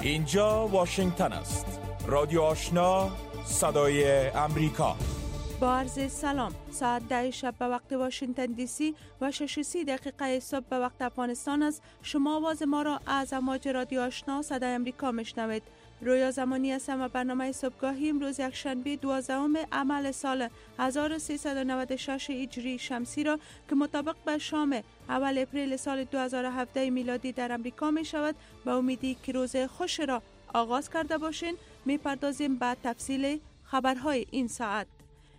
اینجا واشنگتن است. رادیو آشنا، صدای امریکا. با عرض سلام. ساعت 10 شب به وقت واشنگتن دی سی و 6:30 دقیقه صبح به وقت افغانستان است. شما آواز ما را از امواج رادیو آشنا صدای امریکا میشنوید. رویا زمانی هستم و برنامه صبحگاهی امروز یکشنبه 12 امیل سال 1396 هجری شمسی را که مطابق به شام اول اپریل سال 2017 میلادی در امریکا می شود به امیدی که روز خوش را آغاز کرده باشین. می پردازیم به تفصیل خبرهای این ساعت.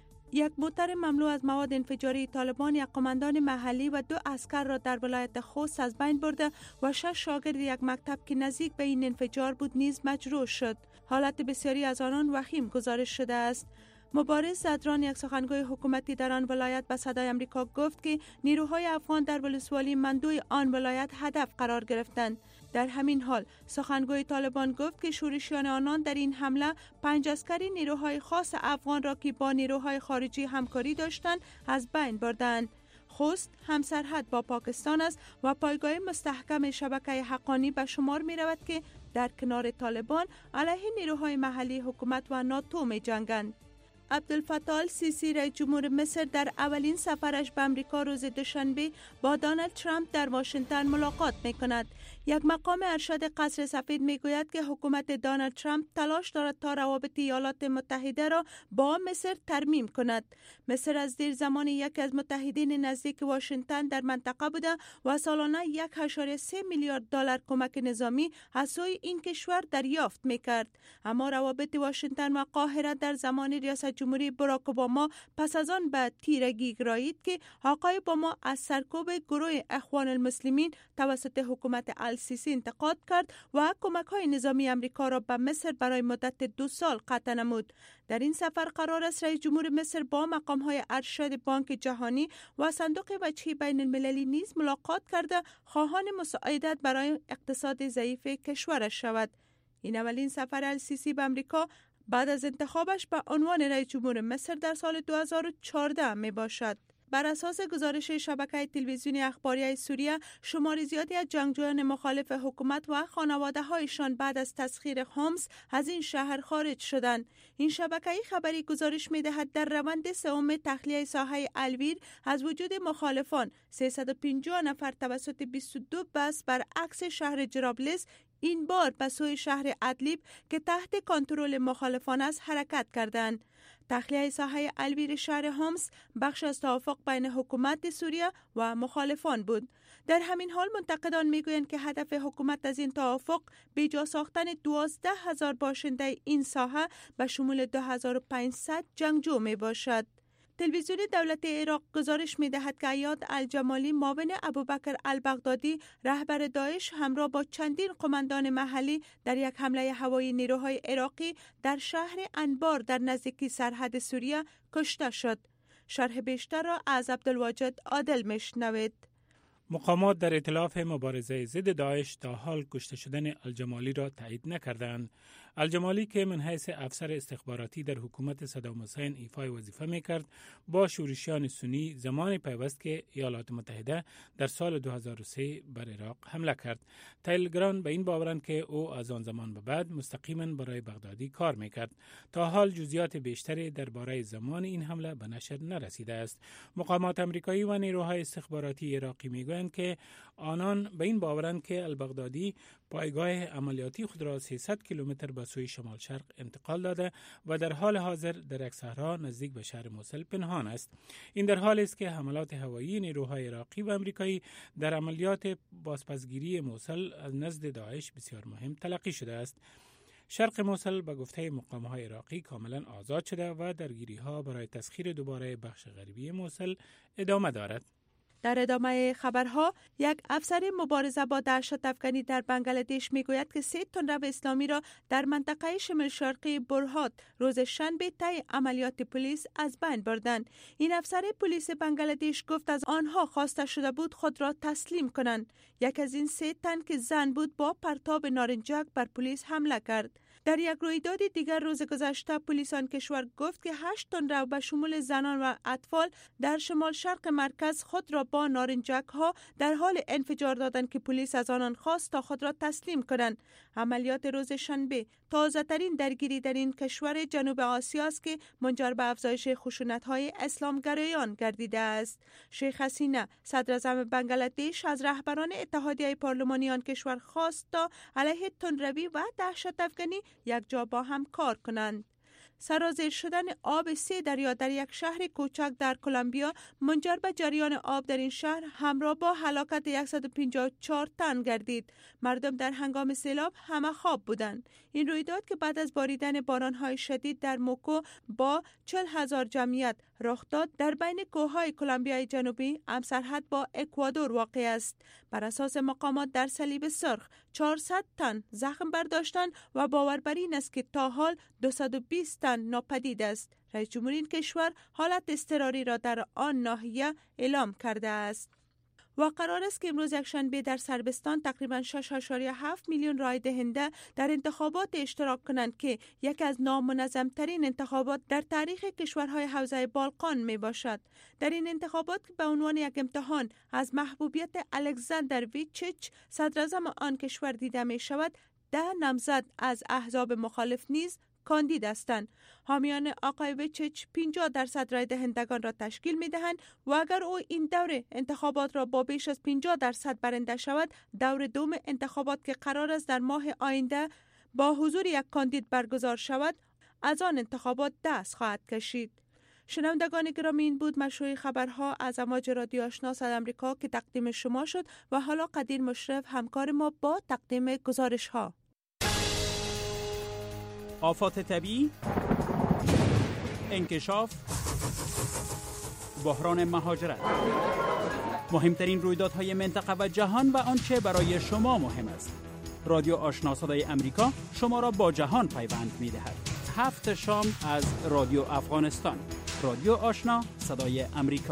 یک موتر مملو از مواد انفجاری طالبان یک قماندان محلی و 2 عسکر را در ولایت خوست از بین برده و 6 شاگرد یک مکتب که نزدیک به این انفجار بود نیز مجروح شد. حالت بسیاری از آنان وخیم گزارش شده است. مبارز زدران، یک سخنگوی حکومتی در آن ولایت، به صدای امریکا گفت که نیروهای افغان در ولسوالی مندوی آن ولایت هدف قرار گرفتند. در همین حال سخنگوی طالبان گفت که شورشیان آنان در این حمله 5 عسکری نیروهای خاص افغان را که با نیروهای خارجی همکاری داشتند از بین بردند. خوست همسرحد با پاکستان است و پایگاه مستحکم شبکه حقانی به شمار می رود که در کنار طالبان علیه نیروهای محلی حکومت و ناتو می جنگند. عبدالفتاح السیسی رئیس جمهور مصر در اولین سفرش به امریکا روز دوشنبه با دونالد ترامپ در واشنگتن ملاقات می کند. یک مقام ارشد قصر سفید می گوید که حکومت دونالد ترامپ تلاش دارد تا روابط ایالات متحده را با مصر ترمیم کند. مصر از دیر زمان یکی از متحدین نزدیک واشنگتن در منطقه بوده و سالانه 1.3 میلیارد دلار کمک نظامی از سوی این کشور دریافت می کرد. اما روابط واشنگتن و قاهره در زمان ریاست جمهوری باراک اوباما پس از آن به تیرگی گرایید که آقای اوباما از سرکوب گروه اخوان المسلمین توسط حکومت السیسی انتقاد کرد و کمک‌های نظامی امریکا را به مصر برای مدت 2 سال قطع نمود. در این سفر قرار است رئیس جمهور مصر با مقام‌های ارشد بانک جهانی و صندوق وجهی بین المللی نیز ملاقات کرده خواهان مساعدت برای اقتصاد ضعیف کشورش شود. این اولین سفر السیسی به امریکا بعد از انتخابش به عنوان رئیس جمهور مصر در سال 2014 می باشد. بر اساس گزارش شبکه تلویزیونی اخباری سوریه، شمار زیادی از جنگجویان مخالف حکومت و خانواده‌هایشان بعد از تسخیر حمص از این شهر خارج شدند. این شبکه خبری گزارش می‌دهد در روند سوم تخلیه ساحه الویر از وجود مخالفان 350 نفر توسط 22 بس برعکس شهر جرابلس این بار به سوی شهر ادلیب که تحت کنترل مخالفان است حرکت کردند. تخلیه ساحه الویر شهر حمص بخش از توافق بین حکومت سوریه و مخالفان بود. در همین حال منتقدان میگویند که هدف حکومت از این توافق بیجا ساختن 12,000 باشنده این ساحه به شمول 2500 جنگجو می باشد. تلویزیون دولت عراق گزارش می‌دهد که عیاد الجمالی معاون ابوبکر البغدادی رهبر داعش همراه با چندین قماندان محلی در یک حمله هوایی نیروهای عراقی در شهر انبار در نزدیکی سرحد سوریه کشته شد. شرح بیشتر را از عبدالواجد عادل میشنوید. مقامات در ائتلاف مبارزه ضد داعش تا حال کشته شدن الجمالی را تایید نکردند. الجمالی که من حیث افسر استخباراتی در حکومت صدام حسین ایفای وظیفه میکرد، با شورشیان سنی زمان پیوست که ایالات متحده در سال 2003 بر عراق حمله کرد. تلگرام به این باورند که او از آن زمان به بعد مستقیما برای بغدادی کار میکرد. تا حال جزئیات بیشتری درباره زمان این حمله به نشر نرسیده است. مقامات آمریکایی و نیروهای استخباراتی عراقی میگویند که آنان به این باورند که البغدادی پایگاه عملیاتی خود را 300 کیلومتر به سوی شمال شرق انتقال داده و در حال حاضر در یک صحرا نزدیک به شهر موصل پنهان است. این در حالی است که حملات هوایی نیروهای عراقی و آمریکایی در عملیات بازپسگیری موصل از نزد داعش بسیار مهم تلقی شده است. شرق موصل به گفته مقام‌های عراقی کاملا آزاد شده و درگیری‌ها برای تسخیر دوباره بخش غربی موصل ادامه دارد. در ادامه خبرها، یک افسر مبارزه با دهشت افکنی در بنگلادش میگوید که 3 تندرو اسلامی را در منطقه شمال شرقی برهات روز شنبه طی عملیات پلیس از بین بردند. این افسر پلیس بنگلادش گفت از آنها خواسته شده بود خود را تسلیم کنند. یک از این 3 تن که زن بود با پرتاب نارنجک بر پلیس حمله کرد. در یک رویداد دیگر روز گذشته پلیس آن کشور گفت که 8 تن رو به شمول زنان و اطفال در شمال شرق مرکز خود را با نارنجک ها در حال انفجار دادند که پلیس از آنان خواست تا خود را تسلیم کنند. عملیات روز شنبه تازه ترین درگیری در این کشور جنوب آسیا است که منجر به افزایش خشونت های اسلامگرایان گردیده است. شیخ حسینه صدر اعظم بنگلادش از رهبران اتحادیه پارلمانی آن کشور خواست تا علیه تندروی و دهشت افکنی یک جا با هم کار کنند. سرازیر شدن آب 3 دریا در یک شهر کوچک در کلمبیا منجر به جریان آب در این شهر همراه با هلاکت 154 تن گردید. مردم در هنگام سیلاب همه خواب بودند. این رویداد که بعد از باریدن بارانهای شدید در موکو با 40,000 جمعیت رخ داد در بین کوههای کلمبیای جنوبی همسرحد با اکوادور واقع است. بر اساس مقامات در صلیب سرخ 400 تن زخم برداشتند و باور بر این است که تا حال 220 تن ناپدید است. رئیس جمهور این کشور حالت اضطراری را در آن ناحیه اعلام کرده است. و قرار است که امروز یکشنبه در سربستان تقریباً 6.7 میلیون رای دهنده در انتخابات اشتراک کنند که یکی از نامنظم‌ترین انتخابات در تاریخ کشورهای حوزه بالقان می باشد. در این انتخابات که به عنوان یک امتحان از محبوبیت الکساندر ویچیچ صدر اعظم آن کشور دیده می شود، 10 نامزد از احزاب مخالف نیز کاندید هستند. حامیان آقای ویچیچ 50% رای دهندگان را تشکیل می دهند و اگر او این دور انتخابات را با بیش از 50% برنده شود، دور دوم انتخابات که قرار است در ماه آینده با حضور یک کاندید برگزار شود، از آن انتخابات دست خواهد کشید. شنوندگان گرامی، این بود مشروع خبرها از امواج رادیو آشنا صدای آمریکا که تقدیم شما شد و حالا قدیر مشرف همکار ما با تقدیم گزارش ها. آفات طبیعی، انکشاف، بحران مهاجرت، مهمترین رویدادهای منطقه و جهان و آنچه برای شما مهم است. رادیو آشنا صدای امریکا شما را با جهان پیوند می‌دهد. 7 شام از رادیو افغانستان. رادیو آشنا صدای امریکا.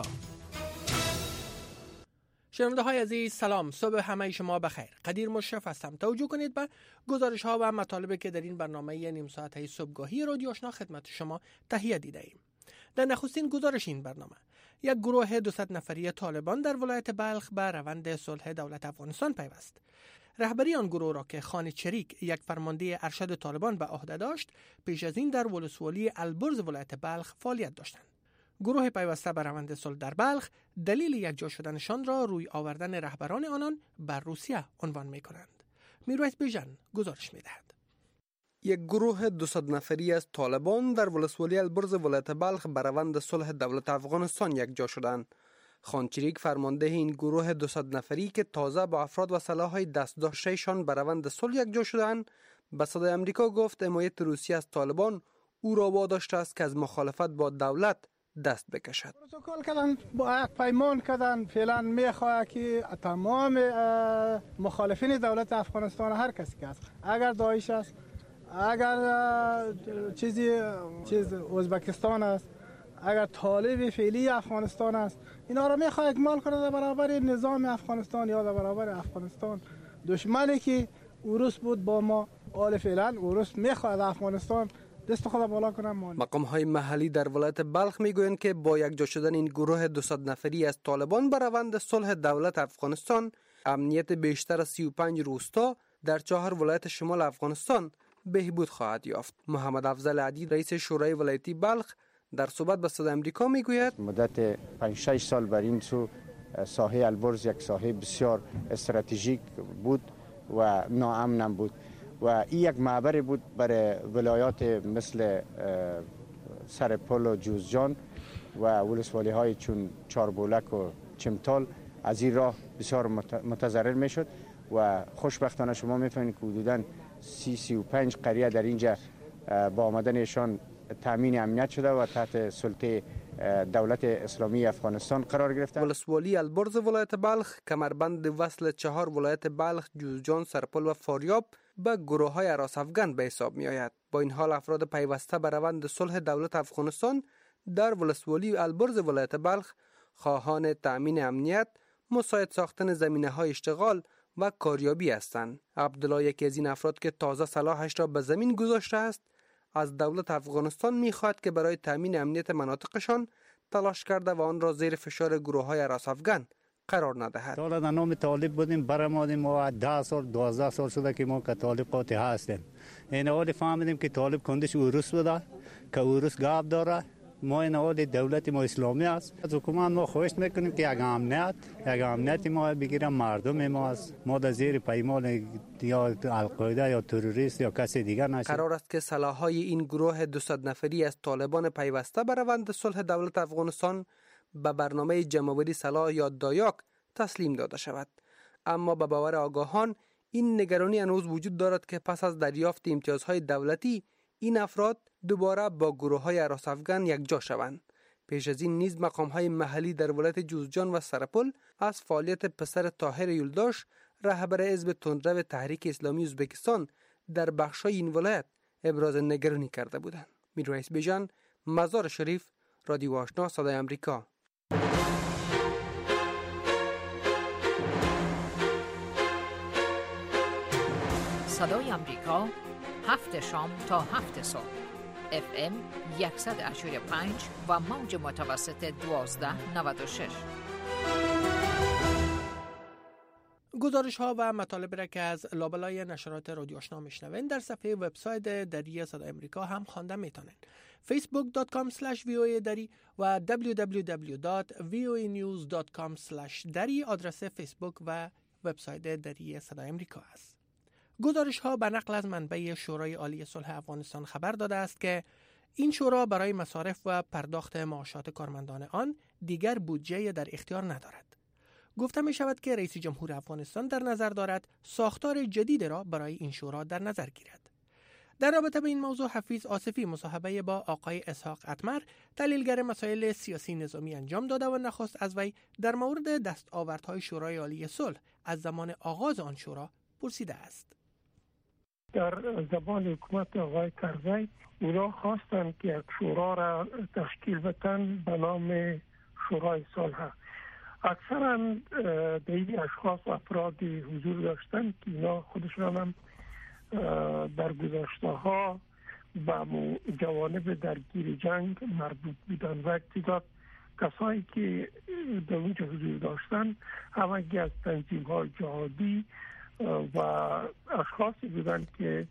شنونده های عزیز، سلام، صبح همه شما بخیر. قدیر مشرف هستم. توجه کنید به گزارش ها و مطالبی که در این برنامه نیم ساعته صبحگاهی رادیو آشنا خدمت شما تهیه دیده ایم. در نخستین گزارش این برنامه، یک گروه 200 نفری طالبان در ولایت بلخ به روند صلح دولت افغانستان پیوست. رهبری آن گروه را که خان چریک، یک فرمانده ارشد طالبان به عهده داشت، پیش از این در ولسوالی البرز ولایت بلخ فعالیت داشتند. گروه پیوسته به روند صلح در بلخ دلیل یکجا شدنشان را روی آوردن رهبران آنان بر روسیه عنوان می کنند. میرویس بیژن گزارش می دهد. یک گروه 200 نفری از طالبان در ولسوالی البرز ولایت بلخ به روند صلح دولت افغانستان یکجا شدند. خان چریک فرمانده این گروه 200 نفری که تازه با افراد و سلاح‌های دست داشته‌شان به روند صلح یکجا شدند، به صدای آمریکا گفت حمایت روسیه از طالبان او را واداشته است که از مخالفت با دولت دست بکشد. پروتکل کردن، با یک پیمان کردن، فعلا میخواد که تمام مخالفین دولت افغانستان، هر کسی که هست، اگر داعش است، اگر چیز ازبکستان است، اگر طالب فعلی افغانستان است، اینا را میخواد اکمال کنه در برابر نظام افغانستان یا در برابر افغانستان. دشمنی که روس بود با ما، حال فعلا روس میخواد افغانستان دست خود بالا کنم. مقام‌های محلی در ولایت بلخ میگویند که با یکجا شدن این گروه 200 نفری از طالبان بر روند صلح دولت افغانستان، امنیت بیشتر از 35 روستا در 4 ولایت شمال افغانستان بهبود خواهد یافت. محمد افضل عدی، رئیس شورای ولایتی بلخ، در صحبت با صدای آمریکا میگوید مدت 5-6 سال بر این سو ساحه البرز یک ساحه بسیار استراتژیک بود و ناامن بود و این یک معبر بود برای ولایات مثل سرپل و جوزجان و ولسوالی های چون چاربولک و چمتال. از این راه بسیار متضرر می شد و خوشبختانه شما می فهمید که حدوداً 35 قریه در اینجا با آمدنشان تامین امنیت شده و تحت سلطه دولت اسلامی افغانستان قرار گرفتند. ولسوالی البرز ولایت بلخ کمربند وصل 4 ولایت بلخ، جوزجان، سرپل و فاریاب به گروه‌های هراس افغان به حساب می آید. با این حال افراد پیوسته به روند صلح دولت افغانستان در ولسوالی البرز ولایت بلخ خواهان تأمین امنیت، مساعد ساختن زمینه‌های اشتغال و کاریابی هستند. عبدالله یکی از این افراد که تازه سلاحش را به زمین گذاشته است، از دولت افغانستان می‌خواهد که برای تامین امنیت مناطقشان تلاش کرده و آن را زیر فشار گروه‌های هراس افغان قرار ندهد. حالا در نام طالب بودیم، برآمدیم، ما 10 سال 12 سال شده که ما که طالب قاطع هستیم. این حال فهمیدیم که طالب کندش اوروس بوده که اوروس گاب داره. ما این حال دولت ما اسلامی است. از حکومت ما خواهش میکنیم که یک امنیت ما بگیرن، مردم ما است. ما در زیر پیمان یا القاعده یا تروریست یا کسی دیگر نشیم. قرار است که سلاح‌های این گروه 200 نفری از طالبان پیوسته به روند صلح دولت افغانستان به برنامه جمع‌آوری سلاح یا دایاک تسلیم داده شود. اما به باور آگاهان این نگرانی هنوز وجود دارد که پس از دریافت امتیازهای دولتی این افراد دوباره با گروه‌های هراس افغان یکجا شوند. پیش از این نیز مقام‌های محلی در ولایت جوزجان و سرپل از فعالیت پسر طاهر یولداش رهبر حزب تندرو تحریک اسلامی ازبکستان در بخش‌های این ولایت ابراز نگرانی کرده بودند. میرواعیس بیژن، مزار شریف، رادیو آشنا صدای آمریکا. صدای آمریکا 7 شام تا 7 صبح FM 100.5 و موج متوسط 1296. گزارش ها و مطالب را که از لابلای نشرات رادیو آشنا میشنوین در صفحه وبسایت دری صدای آمریکا هم خوانده میتونین. facebook.com/voa دری و www.voanews.com/دری آدرس فیسبوک و وبسایت دری صدای آمریکا است. گزارش ها به نقل از منبع شورای عالی صلح افغانستان خبر داده است که این شورا برای مصارف و پرداخت معاشات کارمندان آن دیگر بودجه در اختیار ندارد. گفته می شود که رئیس جمهور افغانستان در نظر دارد ساختار جدید را برای این شورا در نظر گیرد. در رابطه با این موضوع حفیظ آصفی مصاحبه با آقای اسحاق اتمر، تحلیلگر مسائل سیاسی نظامی انجام داده و نخست از وی در مورد دستاوردهای شورای عالی صلح از زمان آغاز آن شورا پرسیده است. در زبان حکومت آقای کرزی اونا خواستند که یک شورا را تشکیل بدن به نام شورای صلح. اکثرا دیگه اشخاص و افرادی حضور داشتند که اینا خودشان هم در گذشته ها به جوانب درگیر جنگ مربوط بودند و تعداد کسایی که در اونجا حضور داشتند همگی از تنظیم های جهادی و اشخاصی بودند که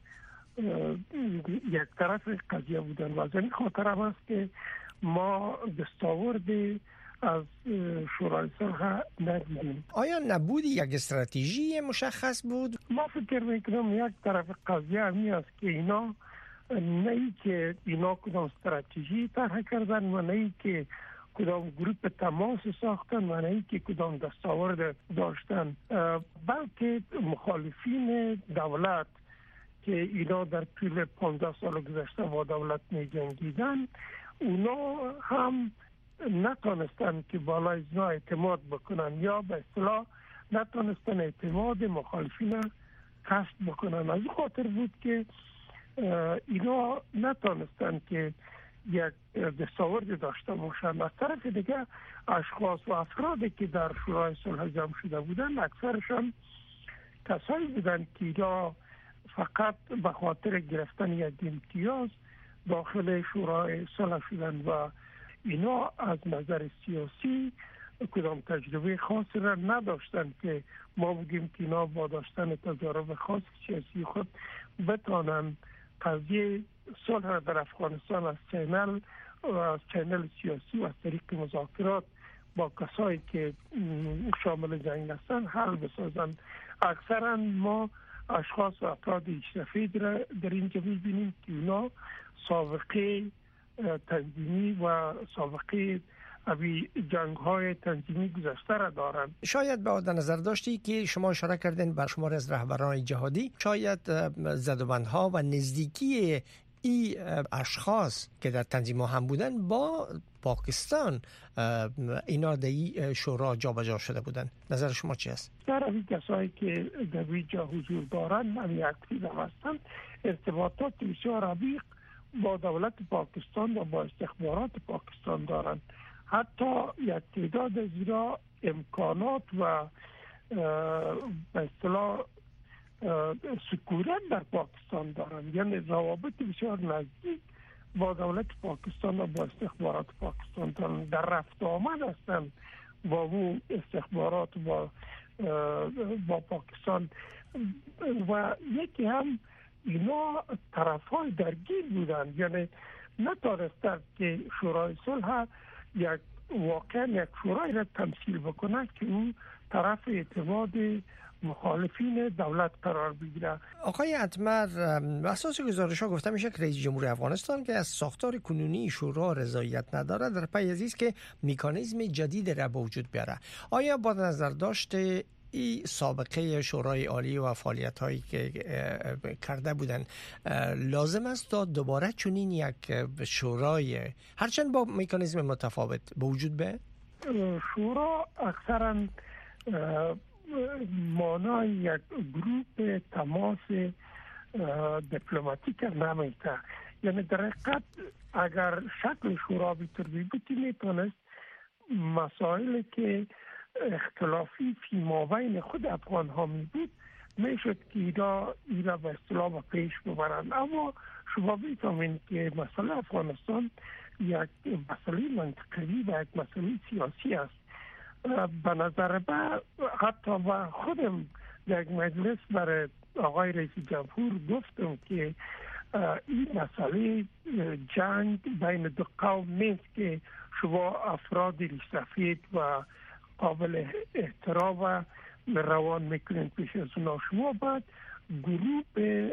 یک طرف قضیه بودند و از این خاطر هم است که ما دستاورد از شورای صلح ندیدیم. آیا نبود یک استراتژی مشخص بود؟ ما فکر میکنم یک طرف قضیه همی است که اینا نه ای که اینا کدام استراتژی طرح کردن و نه ای که کدام گروپ تماس ساختن و نه ای که کدام دستاورد داشتن، بلکه مخالفین دولت که اینا در طول 15 سال گذشته با دولت می جنگیدن، اونا هم نتونستن که بالای ازنا اعتماد بکنن یا به اصطلاح نتونستن اعتماد مخالفین کسب بکنن. از خاطر بود که اینا نتونستن که یک دستاورد داشته باشند. از طرف دیگه اشخاص و افرادی که در شورای صلح جمع شده بودن اکثرشان کسایی بودن که اینا فقط به خاطر گرفتن یک امتیاز داخل شورای صلح شدن و اینا از نظر سیاسی کدام تجربه خاصی را نداشتند که ما بگیم که اینا با داشتن تجارب خاص سیاسی خود بتانند قضیه صلح را در افغانستان از چینل سیاسی و از طریق مذاکرات با کسایی که شامل جنگ هستند حل بسازند. اکثرا ما اشخاص و افراد سفید را در اینجا می‌بینیم که اینا سابقه تنظیمی و سابقه ابی جنگ‌های تنظیمی گذشته را دارند. شاید با در نظر داشتی که شما اشاره کردین بر شمار از رهبران جهادی، شاید زدوبندها و نزدیکی این اشخاص که در تنظیم هم بودن با پاکستان اینا در این شورا جابجا شده بودن. نظر شما چی است؟ در این کسایی که در اینجا حضور دارند من اکتیو هستند، ارتباطات بسیار عمیق با دولت پاکستان و با استخبارات پاکستان دارند. حتی یک تعداد از اینا امکانات و به اصطلاح سکونت در پاکستان دارند، یعنی روابط بسیار نزدیک با دولت پاکستان و با استخبارات پاکستان دارند، در رفت آمد هستند با اون استخبارات با پاکستان. و یکی هم اینا طرف های درگیر بودند، یعنی نتوانستند که شورای صلح واقعا یک شورای را تمثیل بکنه که اون طرف اعتماد مخالفین دولت قرار بگیره. آقای اتمر، بر اساس گزارش‌ها گفته میشه که رئیس جمهور افغانستان که از ساختار کنونی شورا رضایت نداره، در پی از این است که مکانیزم جدید را به وجود بیاره. آیا با نظر داشته این سابقه شورای عالی و فعالیت‌هایی که کرده بودن لازم است تا دوباره چنین یک شورای هرچند با مکانیزم متفاوت به وجود بیاد؟ شورا اکثرا مانای یک گروپ تماس دیپلماتیک نمیشه، یعنی در حقیقت اگر شکل شورا بی‌ترتیب میتونست مسائلی که اختلافی فی مابین خود افغان ها می بود میشد که ایرا به اصطلاح پیش ببرند. اما شما بی‌فهمید که مسئله افغانستان یک مسئله منطقی و یک مسئله سیاسی است. به نظر من حتی با خودم در یک مجلس برای آقای رئیس جمهور گفتم که این مسئله جنگ بین دو قوم نیست که شما افراد ریش‌سفید و قابل احترام و روان میکنین پیش از اونا. شما باید گروه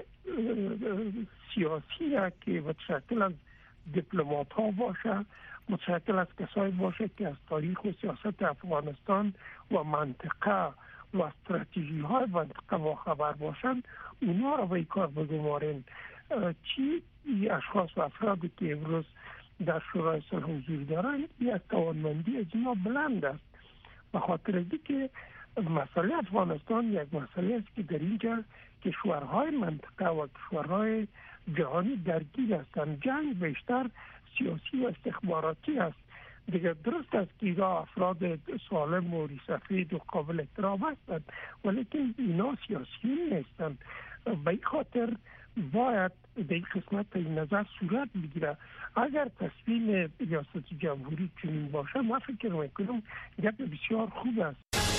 سیاسی که متشکل از دیپلمات ها باشه، متشکل از کسایی باشه که از تاریخ و سیاست افغانستان و منطقه و استراتژی های منطقه با خبر باشند، اونا رو به این کار بگمارین. چی این اشخاص و افرادی که امروز در شورای صلح حضور دارند، یک توانمندی از اینا بلند است، به خاطر اینکه که مسئله افغانستان یک مسئله است که در اینجا کشورهای منطقه و کشورهای جهانی درگیر هستند. جنگ بیشتر سیاسی و استخباراتی است. دیگه درست است که اینا افراد سالم و ریش‌سفید و قابل احترام هستند، ولی که اینا سیاسیون نیستند. به این خاطر باید در این قسمت این نظر صورت بگیره. اگر تصمیم ریاست جمهوری چنین باشه، من فکر میکنم گپ بسیار خوب است.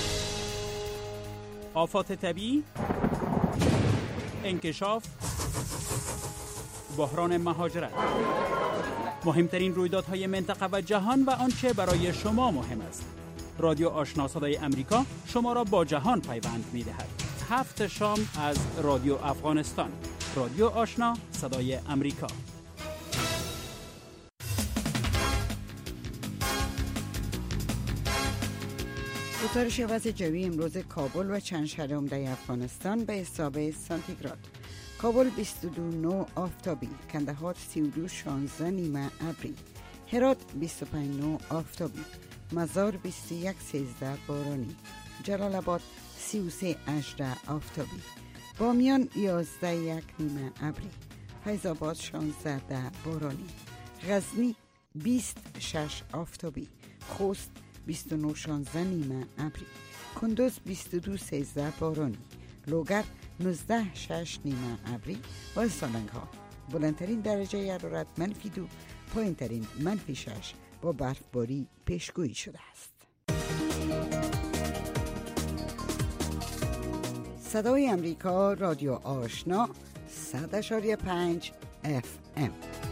آفات طبیعی، انکشاف، بحران مهاجرت، مهمترین رویدادهای منطقه و جهان و آنچه برای شما مهم است. رادیو آشنا صدای امریکا شما را با جهان پیوند می‌دهد. 7 شام از رادیو افغانستان. رادیو آشنا صدای امریکا. گزارش وضع جوی امروز کابل و چند شهر عمده افغانستان به حساب سانتیگراد. کابل 22 آفتابی، کندهار 32 16 نیمه ابری، هرات 25 آفتابی، مزار 21 13 بارانی، جلال آباد 33 18 آفتابی، بامیان 11 1 نیمه ابری، فیض آباد 16 10 بارانی، غزنی 26 آفتابی، خوست 29 16 نیمه ابری، کندوز 22 13 بارانی، لوگر 19 6 نیمه ابری و سالنگ ها. بلندترین درجه حرارت -2، پایینترین -6 با برفباری پیشگویی شده است. صدای امریکا، رادیو آشنا 100.5 FM.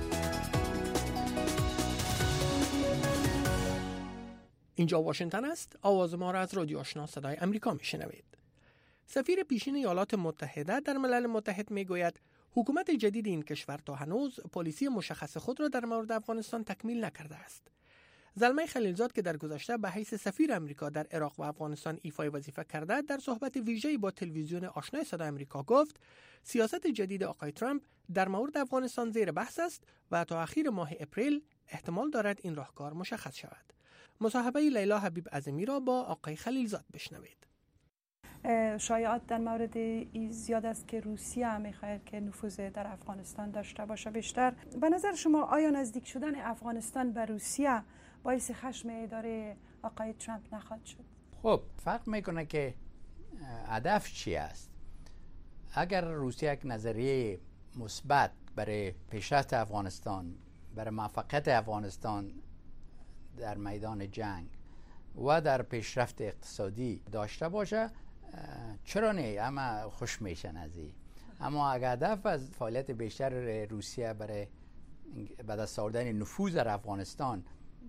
اینجا واشنگتن است. آواز ما را از رادیو آشنا صدای امریکا میشنوید. سفیر پیشین ایالات متحده در ملل متحد میگوید حکومت جدید این کشور تا هنوز پالیسی مشخص خود را در مورد افغانستان تکمیل نکرده است. زلمه خلیلزاد که در گذشته به حیث سفیر امریکا در عراق و افغانستان ایفای وظیفه کرده، در صحبت ویژه‌ای با تلویزیون آشنای صدای امریکا گفت سیاست جدید آقای ترامپ در مورد افغانستان زیر بحث است و تا اخیر ماه اپریل احتمال دارد این راهکار مشخص شود. مصاحبه لیلا حبیب عظیمی را با آقای خلیلزاد بشنوید. شایعات در مورد این زیاد است که روسیه میخواهد که نفوذ در افغانستان داشته باشه بیشتر. به نظر شما آیا نزدیک شدن افغانستان به روسیه باعث خشم اداره آقای ترامپ نخواهد شد؟ خب فرق میکنه که هدف چی است. اگر روسیه یک نظریه مثبت برای پیشرفت افغانستان، برای موفقیت افغانستان در میدان جنگ و در پیشرفت اقتصادی داشته باشه، چرا نه؟ اما خوش میشن از این. اما اگر هدف از فعالیت بیشتر روسیه برای به دست آوردن نفوذ در افغانستان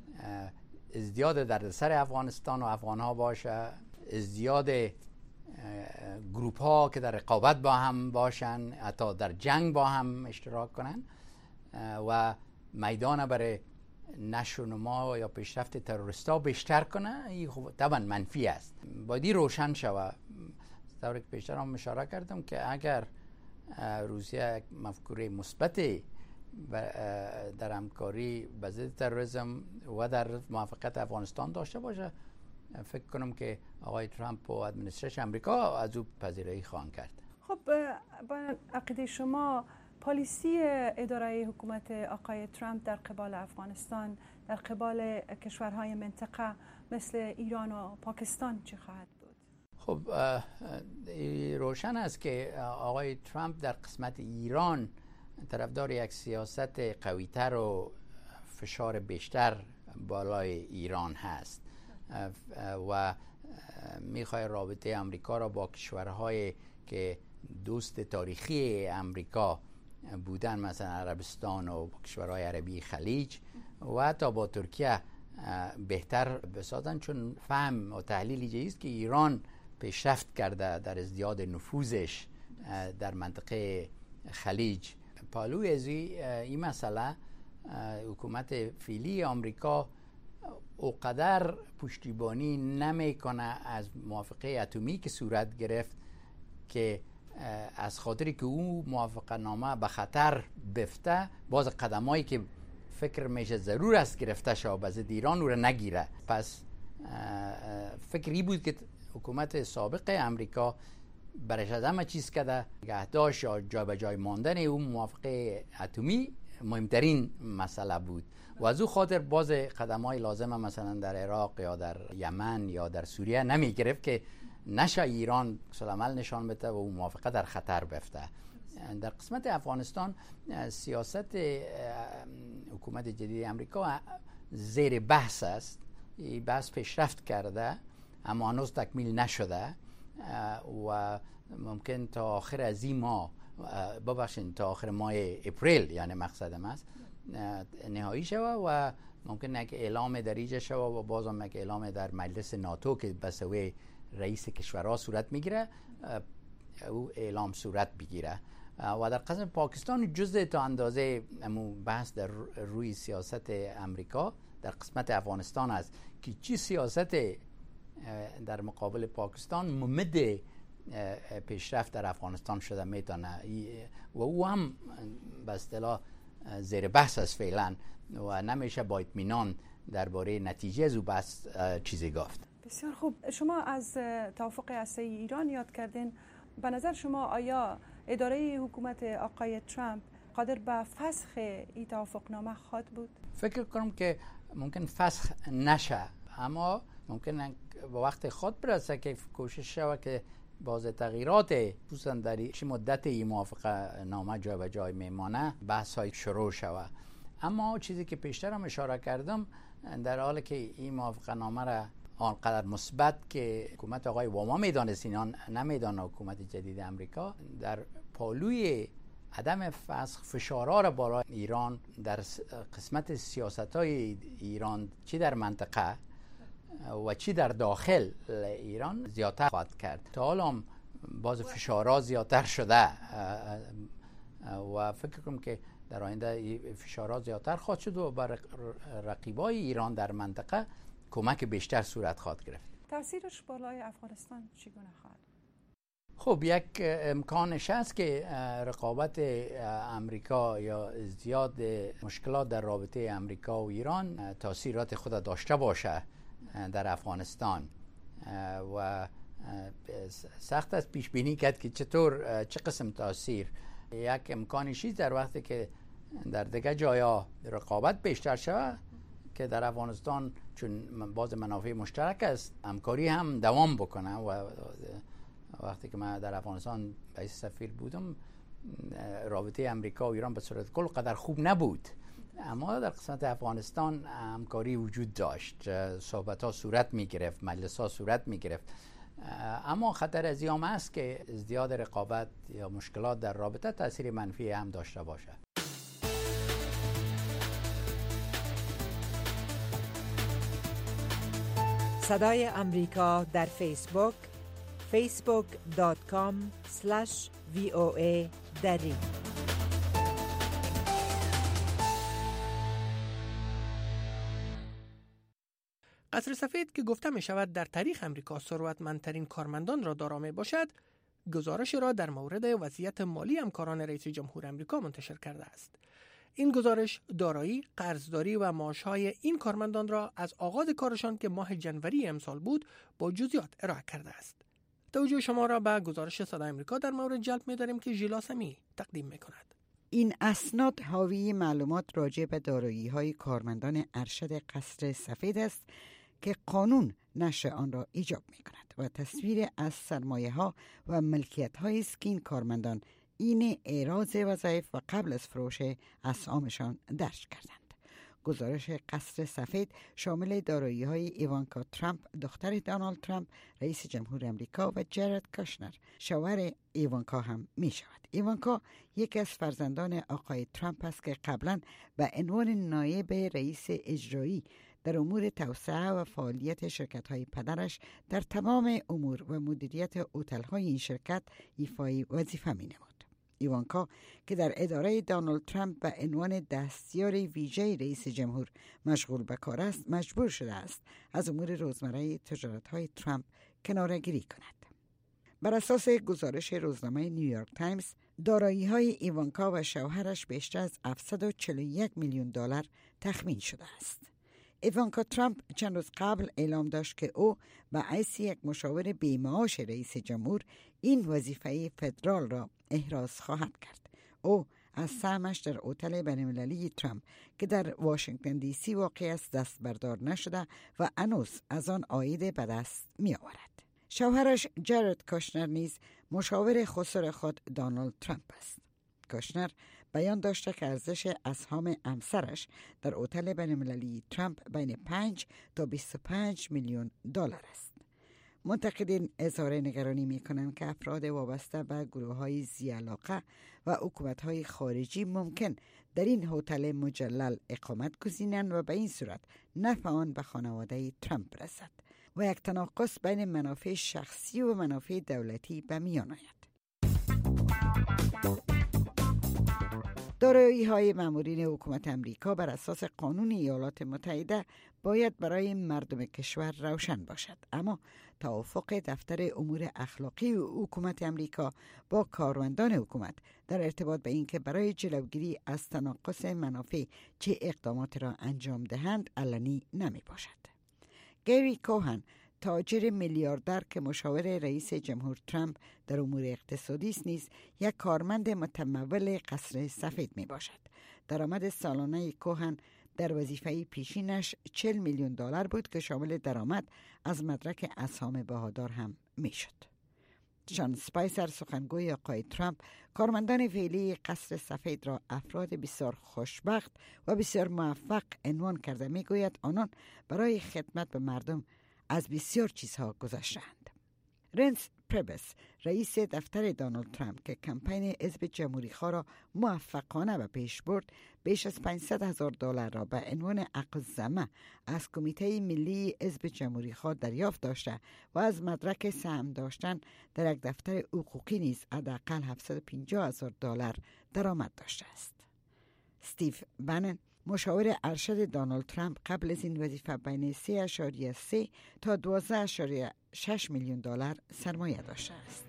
ازدیاد دردسر افغانستان و افغانها باشه، ازدیاد گروپ ها که در رقابت با هم باشن، حتی در جنگ با هم اشتراک کنن و میدان برای نشو و نما یا پیشرفت تروریستا بیشتر کنه، این طبعا منفی است. باید روشن شود. طوری که بیشتر هم اشاره کردم که اگر روسیه یک مفکوره مثبتی در همکاری به ضد تروریسم و در موفقیت افغانستان داشته باشه، فکر کنم که آقای ترامپ و ادمنستریشن امریکا از او پذیرایی خواهند کرد. خب با عقیده شما پالیسی اداره حکومت آقای ترامپ در قبال افغانستان، در قبال کشورهای منطقه مثل ایران و پاکستان چی خواهد بود؟ خب روشن است که آقای ترامپ در قسمت ایران طرفدار یک سیاست قوی‌تر و فشار بیشتر بالای ایران هست و میخواد رابطه امریکا را با کشورهای که دوست تاریخی امریکا بودن، مثلا عربستان و کشورهای عربی خلیج و حتی با ترکیه بهتر بسازن، چون فهم و تحلیل جدید که ایران پیشرفت کرده در ازدیاد نفوذش در منطقه خلیج. پالوی از این مسئله حکومت فعلی آمریکا اوقدر پشتیبانی نمیکنه از موافقه اتمی که صورت گرفت که از خاطری که او موافقه نامه به خطر بفته، باز قدمایی که فکر میشه ضرور است گرفته شود به ضد ایران او را نگیره. پس فکری بود که حکومت سابق امریکا برش از همه چیز کرده نگهداشت یا جا به جای ماندن اون موافقه اتمی مهمترین مسئله بود و از او خاطر باز قدم‌های لازمه مثلا در عراق یا در یمن یا در سوریه نمی گرفت که نشه ایران عمل نشان بده و اون موافقه در خطر بفته. در قسمت افغانستان سیاست حکومت جدید امریکا زیر بحث است. این بحث پیشرفت کرده اما هنوز تکمیل نشده و ممکن تا آخر از این ماه، ببخشید تا آخر ماه اپریل، یعنی مقصدم است، نهایی شود و ممکن یک اعلام در اینجا شود و بازم یک اعلام در مجلس ناتو که به سوی رئیس کشورها صورت میگیره او اعلام صورت بگیره. و در قسمت پاکستان جزء تا اندازه بحث در روی سیاست امریکا در قسمت افغانستان است که چی سیاست در مقابل پاکستان ممد پیشرفت در افغانستان شده میتونه و او هم به اصطلاح زیر بحث است فعلا و نمیشه با اطمینان درباره نتیجه از او بحث چیزی گفت. بسیار خوب. شما از توافق هسته‌ای ایران یاد کردین. به نظر شما آیا اداره حکومت آقای ترامپ قادر به فسخ این توافقنامه خواهد بود؟ فکر کنم که ممکن فسخ نشه، اما ممکن به وقت خود برسه که کوشش شود که باز تغییرات خصوصا در چه مدت این موافقه نامه جای به جای میمانه بحث های شروع شود. اما چیزی که پیشتر هم اشاره کردم، در حالی که این موافقه نامه را آنقدر مثبت که حکومت آقای اوباما میدانست، اینا نمیدانه حکومت جدید امریکا، در پالوی عدم فسخ فشارها را بالای ایران در قسمت سیاست‌های ایران چی در منطقه و چی در داخل ایران زیادتر خواهد کرد. تا حالا باز فشارها زیادتر شده و فکر کنم که در آینده فشارها زیادتر خواهد شد و بر رقیبای ایران در منطقه کمک بیشتر صورت خواهد گرفت. تاثیرش بالای افغانستان چگونه خواهد؟ خب یک امکانش هست که رقابت امریکا یا زیاد مشکلات در رابطه امریکا و ایران تاثیرات خود داشته باشه در افغانستان و سخت است پیش بینی کرد که چطور چه قسم تاثیر. یک امکانشی در وقتی که در دیگه جایا رقابت بیشتر شود که در افغانستان چون باز منافع مشترک است همکاری هم دوام بکنه وقتی که من در افغانستان رئیس سفیر بودم رابطه امریکا و ایران به صورت کل قدر خوب نبود، اما در قسمت افغانستان همکاری وجود داشت، صحبت ها صورت می گرفت، مجلس ها صورت می گرفت. اما خطر از این است که ازدیاد رقابت یا مشکلات در رابطه تاثیر منفی هم داشته باشد. صدای امریکا در فیسبوک facebook.com/VOA دری. قصر سفید که گفته می شود در تاریخ امریکا ثروتمندترین کارمندان را دارا می باشد، گزارش را در مورد وضعیت مالی همکاران رئیس جمهور امریکا منتشر کرده است. این گزارش دارایی، قرضداری و معاشهای این کارمندان را از آغاز کارشان که ماه جنوری امسال بود با جزئیات ارائه کرده است. توجه شما را به گزارش صدای امریکا در مورد جلب می داریم که ژیلا سمی تقدیم می کند. این اسناد حاوی معلومات راجع به دارایی‌های کارمندان ارشد قصر سفید است که قانون نشر آن را ایجاب می کند و تصویر از سرمایه‌ها و ملکیت‌هایی است که این کارمندان این اعراض وظایف و قبل از فروش اسهامشان درج کردند. گزارش قصر سفید شامل دارایی‌های ایوانکا ترامپ دختر دونالد ترامپ رئیس جمهور امریکا و جارد کاشنر شوهر ایوانکا هم می شود. ایوانکا یکی از فرزندان آقای ترامپ است که قبلا به عنوان نایب رئیس اجرایی در امور توسعه و فعالیت شرکت‌های پدرش در تمام امور و مدیریت هتل‌های این شرکت ایفای وظیفه می‌نمود. ایوانکا که در اداره دونالد ترامپ به عنوان دستیار ویژه رئیس جمهور مشغول به کار است، مجبور شده است از امور روزمره تجارت‌های ترامپ کناره‌گیری کند. بر اساس گزارش روزنامه نیویورک تایمز، دارایی‌های ایوانکا و شوهرش بیشتر از 741 میلیون دلار تخمین شده است. ایوانکا ترامپ چند روز قبل اعلام داشت که او به حیث یک مشاور بی‌معاش رئیس جمهور این وظیفه فدرال را احراز خواهد کرد. او از سهمش در هتل بین‌المللی ترامپ که در واشنگتن دی سی واقع است دست بردار نشده و هنوز از آن عاید به دست می آورد. شوهرش جارد کاشنر نیز مشاور خسر خود دونالد ترامپ است. کاشنر بیان داشته که ارزش اسهام همسرش در هتل بین‌المللی ترامپ بین 5 تا 25 میلیون دلار است. منتقدین اظهار نگرانی می‌کنند که افراد وابسته به گروه‌های ذی‌علاقه و حکومت‌های خارجی ممکن در این هتل مجلل اقامت گزینند و به این صورت نفع آن به خانواده ترامپ رسد و یک تناقض بین منافع شخصی و منافع دولتی به میان آید. دارایی‌های مامورین حکومت امریکا بر اساس قانون ایالات متحده باید برای مردم کشور روشن باشد، اما توافق دفتر امور اخلاقی حکومت امریکا با کارمندان حکومت در ارتباط به اینکه برای جلوگیری از تناقض منافع چه اقدامات را انجام دهند علنی نمی باشد. گری کوهن، تاجر میلیاردر که مشاور رئیس جمهور ترامپ در امور اقتصادی است، نیز یک کارمند متمول قصر سفید می باشد. درآمد سالانه کوهن در وظیفه پیشینش 40 میلیون دلار بود که شامل درآمد از مدرک اسهام بهادار هم می شد. شان اسپایسر، سخنگوی آقای ترامپ، کارمندان فعلی قصر سفید را افراد بسیار خوشبخت و بسیار موفق عنوان کرده. می گوید آنان برای خدمت به مردم از بسیار چیزها گذشتند. رنس پربس، رئیس دفتر دونالد ترامپ که کمپین حزب جمهوری‌خواه را موفقانه به پیش برد، بیش از 500,000 دلار را به عنوان عقدزمه از کمیته ملی حزب جمهوری‌خواه دریافت داشته و از مدرک سهم داشتن در یک دفتر حقوقی نیز حداقل 750,000 دلار درآمد داشته است. استیو بنن، مشاور ارشد دونالد ترامپ، قبل از این وظیفه بین 3.3 تا 12.6 میلیون دلار سرمایه داشته است.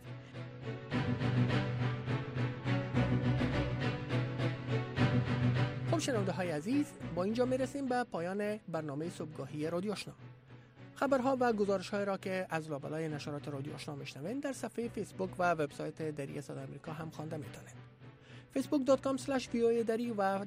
خب شنونده های عزیز، با اینجا میرسیم به پایان برنامه صبحگاهی رادیو آشنا. خبرها و گزارش‌های را که از لابلای نشرات رادیو آشنا میشنوین در صفحه فیسبوک و وبسایت دری صدای آمریکا هم خوانده میتونید. facebook.com/voa dari و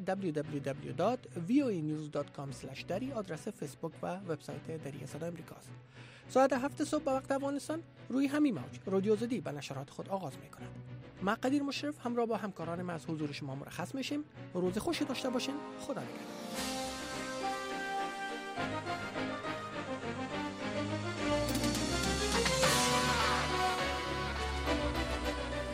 www.voanews.com/dari آدرس فیسبوک و وبسایت دری صدای آمریکا است. ساعت 7 صبح به وقت افغانستان روی همین موج رادیو آزادی به نشرات خود آغاز می‌کند. ما قدیر مشرف همراه با همکاران ما از حضور شما مرخص میشیم. روز خوشی داشته باشین. خدا نگهدار.